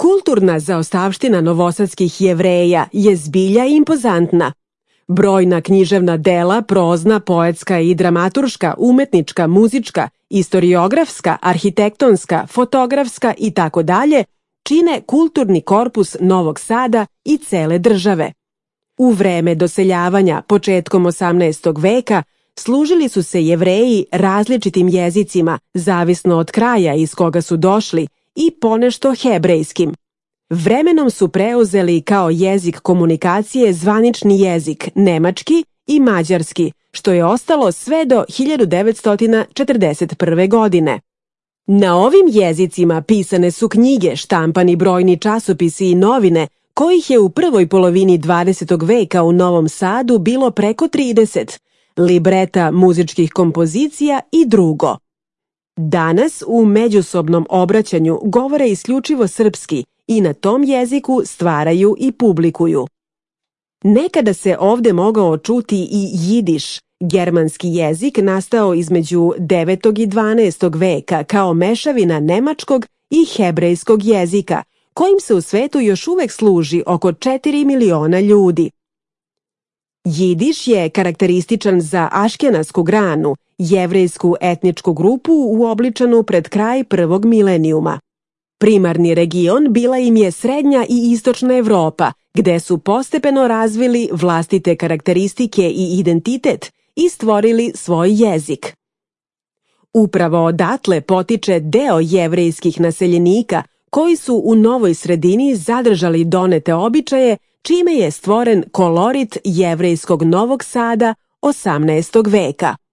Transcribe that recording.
Kulturna zaostavština novosadskih Jevreja je zbilja impozantna. Brojna književna dela, prozna, poetska i dramaturška, umetnička, muzička, istoriografska, arhitektonska, fotografska i tako dalje, čine kulturni korpus Novog Sada i cele države. U vreme doseljavanja, početkom 18. veka, služili su se Jevreji različitim jezicima, zavisno od kraja iz koga su došli, i ponešto hebrejskim. Vremenom su preuzeli kao jezik komunikacije zvanični jezik nemački i mađarski, što je ostalo sve do 1941. godine. Na ovim jezicima pisane su knjige, štampani brojni časopisi i novine, kojih je u prvoj polovini 20. veka u Novom Sadu bilo preko 30, libreta muzičkih kompozicija i drugo. Danas u međusobnom obraćanju govore isključivo srpski i na tom jeziku stvaraju i publikuju. Nekada se ovde mogao čuti i jidiš, germanski jezik nastao između 9. i 12. veka kao mešavina nemačkog i hebrejskog jezika, kojim se u svetu još uvek služi oko 4 miliona ljudi. Jidiš je karakterističan za aškenasku granu, jevrejsku etničku grupu uobličanu pred kraj prvog milenijuma. Primarni region bila im je srednja i istočna Evropa, gde su postepeno razvili vlastite karakteristike i identitet i stvorili svoj jezik. Upravo odatle potiče deo jevrejskih naseljenika koji su u novoj sredini zadržali donete običaje, čime je stvoren kolorit jevrejskog Novog Sada 18. veka.